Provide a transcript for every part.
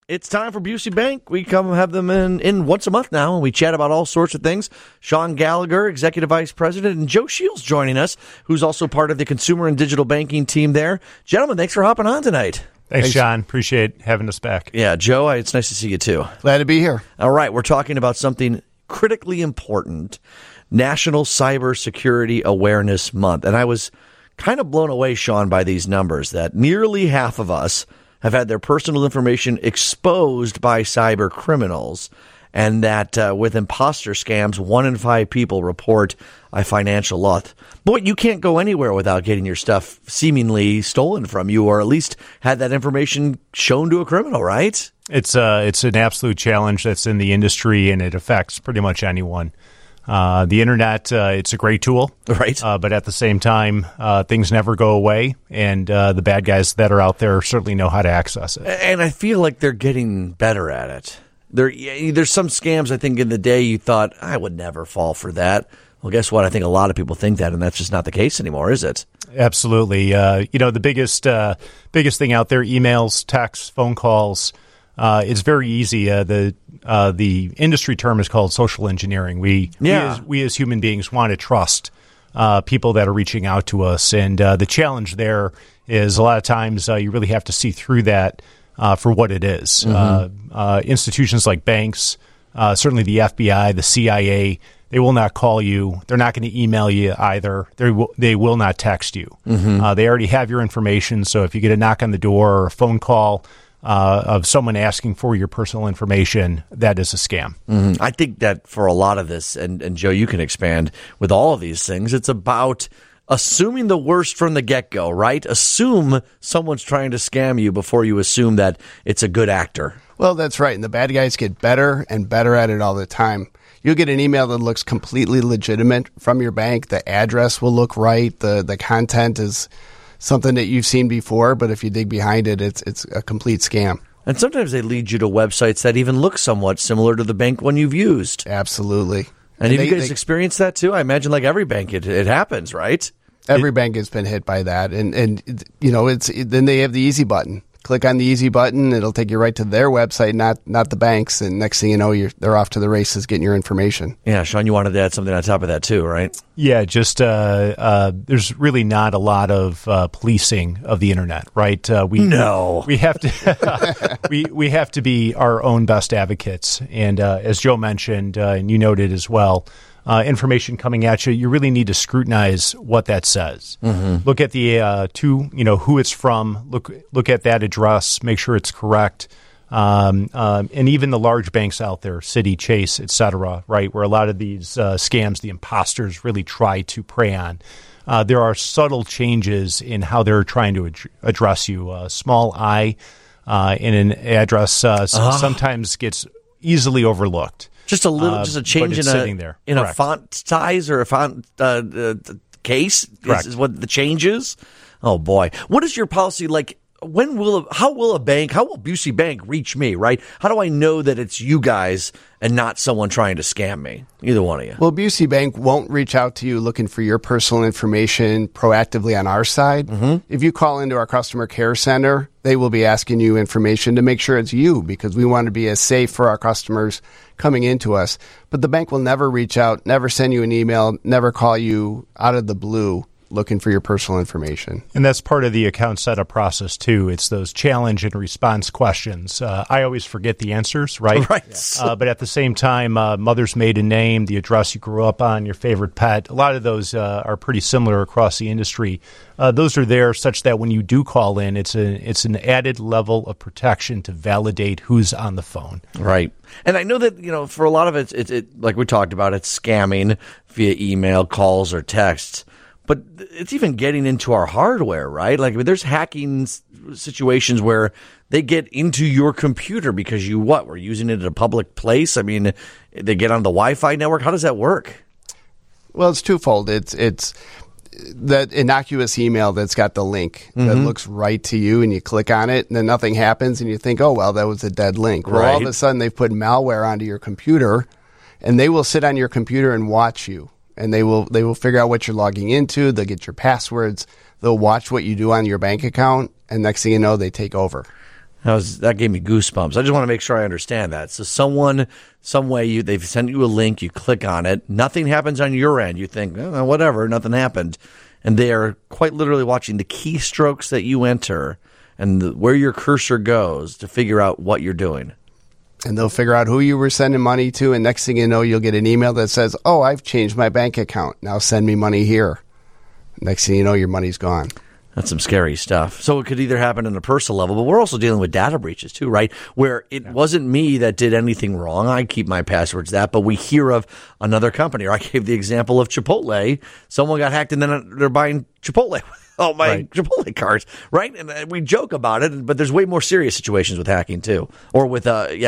It's time for Busey Bank. We come have them in once a month now, and we chat about all sorts of things. Sean Gallagher, Executive Vice President, and Joe Shields joining us, who's also part of the consumer and digital banking team there. Gentlemen, thanks for hopping on tonight. Thanks, Sean. Appreciate having us back. Yeah, Joe, it's nice to see you too. Glad to be here. All right, we're talking about something critically important, National Cybersecurity Awareness Month. And I was kind of blown away, Sean, by these numbers, that nearly half of us have had their personal information exposed by cyber criminals, and that with imposter scams, 1 in 5 people report a financial loss. Boy, you can't go anywhere without getting your stuff seemingly stolen from you, or at least had that information shown to a criminal, right? It's an absolute challenge that's in the industry, and it affects pretty much anyone. The internet, it's a great tool, right? But at the same time, things never go away, and the bad guys that are out there certainly know how to access it. And I feel like they're getting better at it. There's some scams, I think, in the day you thought, I would never fall for that. Well, guess what? I think a lot of people think that, and that's just not the case anymore, is it? Absolutely. The biggest thing out there, emails, texts, phone calls. It's very easy. The industry term is called social engineering. We as human beings want to trust people that are reaching out to us, and the challenge there is a lot of times you really have to see through that for what it is. Mm-hmm. Institutions like banks, certainly the FBI, the CIA, they will not call you. They're not going to email you either. They will not text you. Mm-hmm. They already have your information. So if you get a knock on the door or a phone call of someone asking for your personal information, that is a scam. Mm-hmm. I think that for a lot of this, and Joe, you can expand with all of these things, it's about assuming the worst from the get-go, right? Assume someone's trying to scam you before you assume that it's a good actor. Well, that's right. And the bad guys get better and better at it all the time. You'll get an email that looks completely legitimate from your bank. The address will look right. The content is something that you've seen before, but if you dig behind it, it's a complete scam. And sometimes they lead you to websites that even look somewhat similar to the bank one you've used. Absolutely. And have you guys experienced that too? I imagine like every bank, it happens, right? Every bank has been hit by that. And then they have the easy button. Click on the easy button, it'll take you right to their website, not the bank's, and next thing you know, they're off to the races getting your information. Yeah, Sean, you wanted to add something on top of that too, right? Yeah, just there's really not a lot of policing of the internet, right? We have to we have to be our own best advocates, and as Joe mentioned, and you noted as well. Information coming at you, you really need to scrutinize what that says. Mm-hmm. Look at the who it's from. Look at that address. Make sure it's correct. And even the large banks out there, Citi, Chase, et cetera, right, where a lot of these scams, the imposters really try to prey on. There are subtle changes in how they're trying to address you. Small I in an address sometimes gets easily overlooked. Just a little, just a change in a font size or a font case is what the change is. Oh boy, what is your policy like? How will Busey Bank reach me? Right? How do I know that it's you guys and not someone trying to scam me? Either one of you. Well, Busey Bank won't reach out to you looking for your personal information proactively on our side. Mm-hmm. If you call into our customer care center, they will be asking you information to make sure it's you, because we want to be as safe for our customers coming into us. But the bank will never reach out, never send you an email, never call you out of the blue looking for your personal information. And that's part of the account setup process, too. It's those challenge and response questions. I always forget the answers, right? Right. But at the same time, mother's maiden name, the address you grew up on, your favorite pet, a lot of those are pretty similar across the industry. Those are there such that when you do call in, it's an added level of protection to validate who's on the phone. Right. And I know that, for a lot of it, like we talked about, it's scamming via email, calls, or texts. But it's even getting into our hardware, right? Like, there's hacking situations where they get into your computer because we're using it at a public place. I mean, they get on the Wi-Fi network. How does that work? Well, it's twofold. It's that innocuous email that's got the link that looks right to you, and you click on it, and then nothing happens, and you think, oh, well, that was a dead link. Well, all of a sudden, they've put malware onto your computer, and they will sit on your computer and watch you. And they will figure out what you're logging into. They'll get your passwords. They'll watch what you do on your bank account. And next thing you know, they take over. That gave me goosebumps. I just want to make sure I understand that. So some way they've sent you a link, you click on it, nothing happens on your end. You think, whatever, nothing happened. And they are quite literally watching the keystrokes that you enter and where your cursor goes to figure out what you're doing. And they'll figure out who you were sending money to, and next thing you know, you'll get an email that says, "Oh, I've changed my bank account. Now send me money here." Next thing you know, your money's gone. That's some scary stuff. So it could either happen on a personal level, but we're also dealing with data breaches too, right? Where it wasn't me that did anything wrong. I keep my passwords but we hear of another company, or I gave the example of Chipotle. Someone got hacked and then they're buying Chipotle. Oh, my Chipotle cards, right? And we joke about it, but there's way more serious situations with hacking too, or with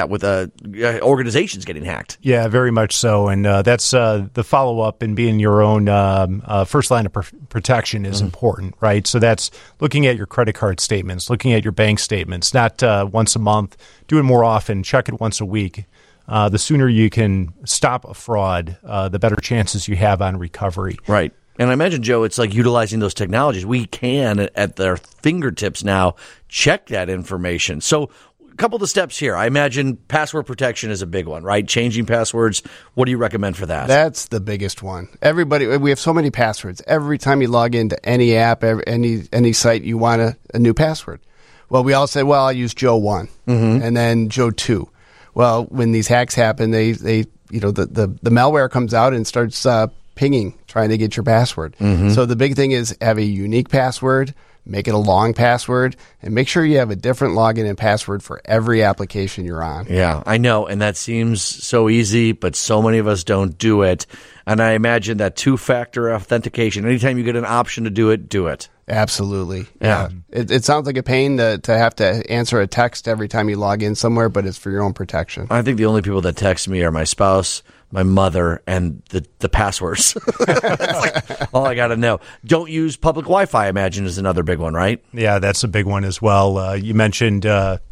organizations getting hacked. Yeah, very much so. And that's the follow up and being your own first line of protection is important, right? So that's looking at your credit card statements, looking at your bank statements, not once a month, do it more often, check it once a week. The sooner you can stop a fraud, the better chances you have on recovery. Right. And I imagine, Joe, it's like utilizing those technologies. We can, at their fingertips now, check that information. So a couple of the steps here. I imagine password protection is a big one, right? Changing passwords. What do you recommend for that? That's the biggest one. We have so many passwords. Every time you log into any app, any site, you want a new password. Well, we all say, well, I'll use Joe 1 and then Joe 2. Well, when these hacks happen, the malware comes out and starts pinging, trying to get your password. So the big thing is have a unique password, make it a long password, and make sure you have a different login and password for every application you're on. Yeah, I know, and that seems so easy, but so many of us don't do it. And I imagine that two-factor authentication, anytime you get an option to do it, do it. Absolutely. Yeah. It sounds like a pain to have to answer a text every time you log in somewhere, but it's for your own protection. I think the only people that text me are my spouse, my mother, and the passwords. That's like all I got to know. Don't use public Wi-Fi, I imagine, is another big one, right? Yeah, that's a big one as well. You mentioned or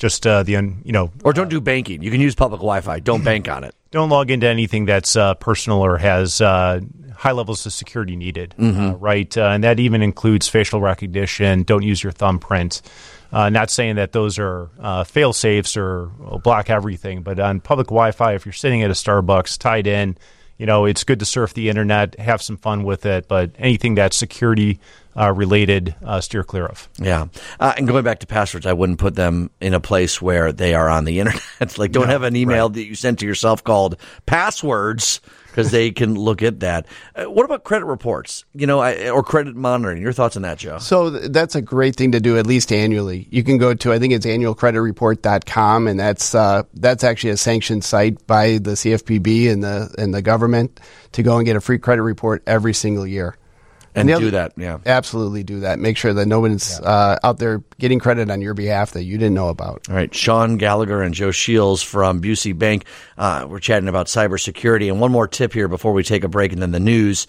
don't do banking. You can use public Wi-Fi. Don't bank on it. Don't log into anything that's personal or has high levels of security needed, right? And that even includes facial recognition. Don't use your thumbprint. Not saying that those are fail safes or will block everything, but on public Wi-Fi, if you're sitting at a Starbucks tied in, it's good to surf the internet, have some fun with it, but anything that's security related, steer clear of. Yeah. And going back to passwords, I wouldn't put them in a place where they are on the internet. Like, don't have an email that you sent to yourself called passwords, because they can look at that. What about credit reports, or credit monitoring? Your thoughts on that, Joe? So that's a great thing to do, at least annually. You can go to, I think it's annualcreditreport.com, and that's actually a sanctioned site by the CFPB and the government to go and get a free credit report every single year. And do that, yeah. Absolutely do that. Make sure that no one's out there getting credit on your behalf that you didn't know about. All right. Sean Gallagher and Joe Shields from Busey Bank. We're chatting about cybersecurity. And one more tip here before we take a break and then the news.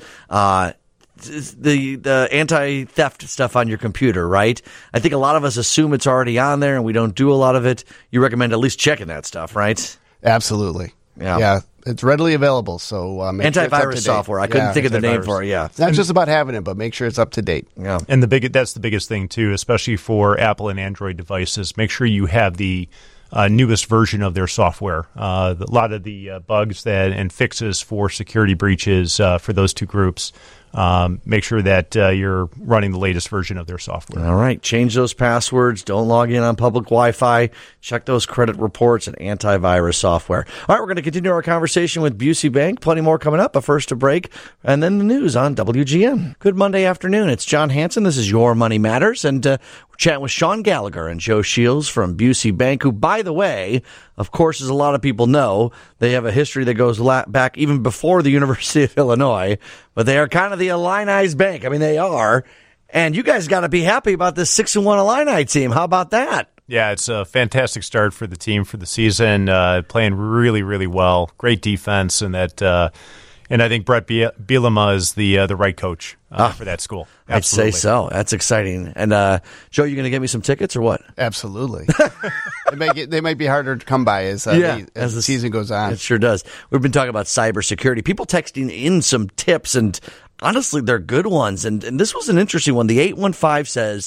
The anti-theft stuff on your computer, right? I think a lot of us assume it's already on there and we don't do a lot of it. You recommend at least checking that stuff, right? Absolutely. Yeah. It's readily available, so make sure it's up to date. Software. I couldn't think of the name for it. Yeah, it's not just about having it, but make sure it's up to date. Yeah, and that's the biggest thing too, especially for Apple and Android devices. Make sure you have the newest version of their software. A lot of the bugs and fixes for security breaches for those two groups. Make sure that you're running the latest version of their software. All right. Change those passwords. Don't log in on public Wi-Fi. Check those credit reports and antivirus software. All right. We're going to continue our conversation with Busey Bank. Plenty more coming up. But first, a break and then the news on WGN. Good Monday afternoon. It's John Hanson. This is Your Money Matters. And we're chatting with Sean Gallagher and Joe Shields from Busey Bank, who, by the way, of course, as a lot of people know, they have a history that goes back even before the University of Illinois, but they are kind of the Illini's bank. I mean, they are. And you guys got to be happy about this 6-1 Illini team. How about that? Yeah, it's a fantastic start for the team for the season, playing really, really well. Great defense, and I think Brett Bielema is the right coach for that school. Absolutely. I'd say so. That's exciting. And Joe, you going to get me some tickets or what? Absolutely. They might be harder to come by as the season goes on. It sure does. We've been talking about cybersecurity. People texting in some tips, and honestly, they're good ones. And this was an interesting one. The 815 says,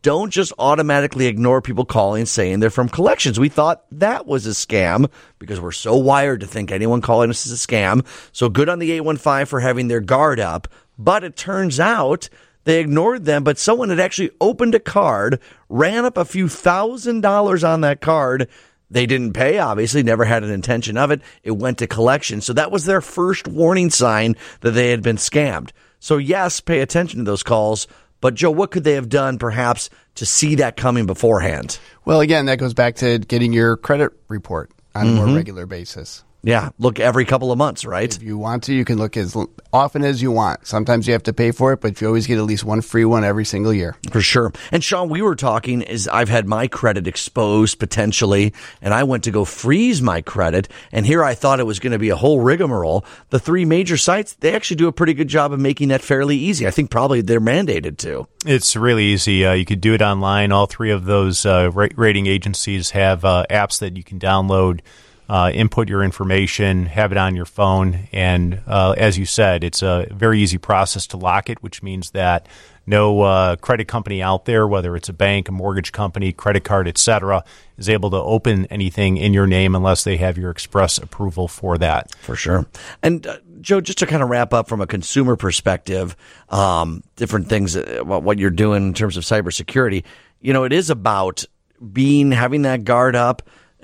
don't just automatically ignore people calling saying they're from collections. We thought that was a scam because we're so wired to think anyone calling us is a scam. So good on the 815 for having their guard up. But it turns out they ignored them, but someone had actually opened a card, ran up a few $1,000s on that card. They didn't pay, obviously, never had an intention of it. It went to collection. So that was their first warning sign that they had been scammed. So yes, pay attention to those calls. But Joe, what could they have done perhaps to see that coming beforehand? Well, again, that goes back to getting your credit report on a more regular basis. Yeah, look every couple of months, right? If you want to, you can look as often as you want. Sometimes you have to pay for it, but you always get at least one free one every single year. For sure. And Sean, we were talking is I've had my credit exposed potentially, and I went to go freeze my credit, and here I thought it was going to be a whole rigmarole. The three major sites, they actually do a pretty good job of making that fairly easy. I think probably they're mandated to. It's really easy. You could do it online. All three of those rating agencies have apps that you can download. Input your information, have it on your phone, and as you said, it's a very easy process to lock it, which means that no credit company out there, whether it's a bank, a mortgage company, credit card, etc., is able to open anything in your name unless they have your express approval for that. For sure. And Joe, just to kind of wrap up from a consumer perspective, different things, what you're doing in terms of cybersecurity, it is about having that guard up,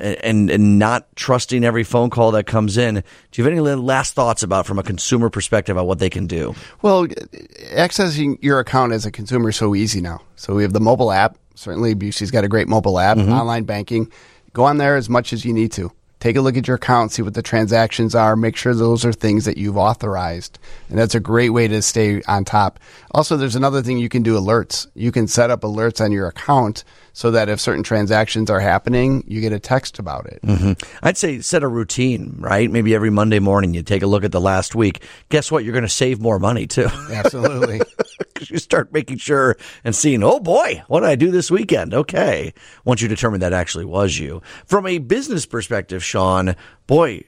and not trusting every phone call that comes in. Do you have any last thoughts about, from a consumer perspective, about what they can do? Well, accessing your account as a consumer is so easy now. So we have the mobile app. Certainly, Busey's got a great mobile app, online banking. Go on there as much as you need to. Take a look at your account, see what the transactions are, make sure those are things that you've authorized. And that's a great way to stay on top. Also, there's another thing you can do, alerts. You can set up alerts on your account so that if certain transactions are happening, you get a text about it. I'd say set a routine, right? Maybe every Monday morning you take a look at the last week. Guess what? You're going to save more money, too. Absolutely. Because you start making sure and seeing, oh boy, what did I do this weekend? Okay. Once you determine that actually was you. From a business perspective, Sean, boy,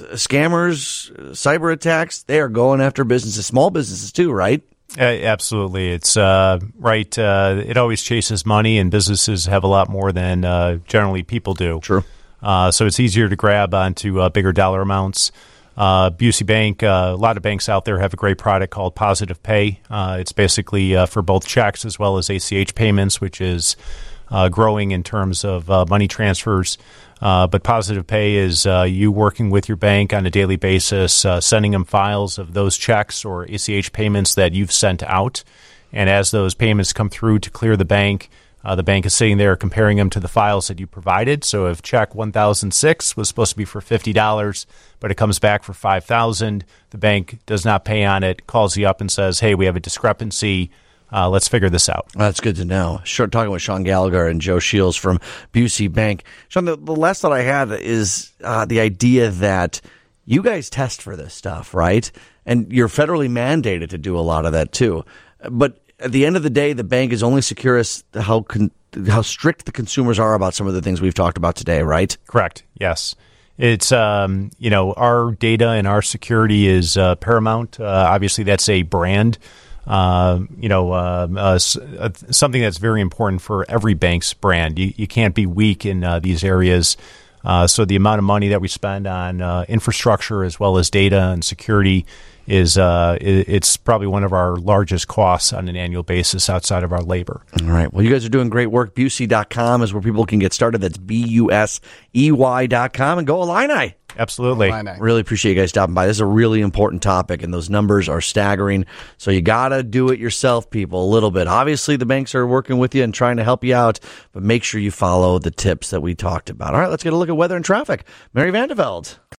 scammers, cyber attacks, they are going after businesses, small businesses too, right? Absolutely. It's right. It always chases money, and businesses have a lot more than generally people do. True. So it's easier to grab onto bigger dollar amounts. Busey Bank, a lot of banks out there have a great product called Positive Pay. It's basically for both checks as well as ACH payments, which is growing in terms of money transfers. But Positive Pay is you working with your bank on a daily basis, sending them files of those checks or ACH payments that you've sent out. And as those payments come through to clear the bank is sitting there comparing them to the files that you provided. So if check 1006 was supposed to be for $50, but it comes back for $5,000, the bank does not pay on it, calls you up and says, hey, we have a discrepancy. Let's figure this out. That's good to know. Talking with Sean Gallagher and Joe Shields from Busey Bank. Sean, the last thought I had is the idea that you guys test for this stuff, right? And you're federally mandated to do a lot of that too. But at the end of the day, the bank is only secure as how strict the consumers are about some of the things we've talked about today, right? Correct. Yes. It's, our data and our security is paramount. Obviously, that's a brand. Something that's very important for every bank's brand. You can't be weak in these areas. So the amount of money that we spend on infrastructure as well as data and security it's probably one of our largest costs on an annual basis outside of our labor. All right. Well, you guys are doing great work. Busey.com is where people can get started. That's BUSEY.com, and go Illini. Absolutely. Really appreciate you guys stopping by. This is a really important topic, and those numbers are staggering. So you got to do it yourself, people, a little bit. Obviously, the banks are working with you and trying to help you out, but make sure you follow the tips that we talked about. All right, let's get a look at weather and traffic. Mary Vandeveld.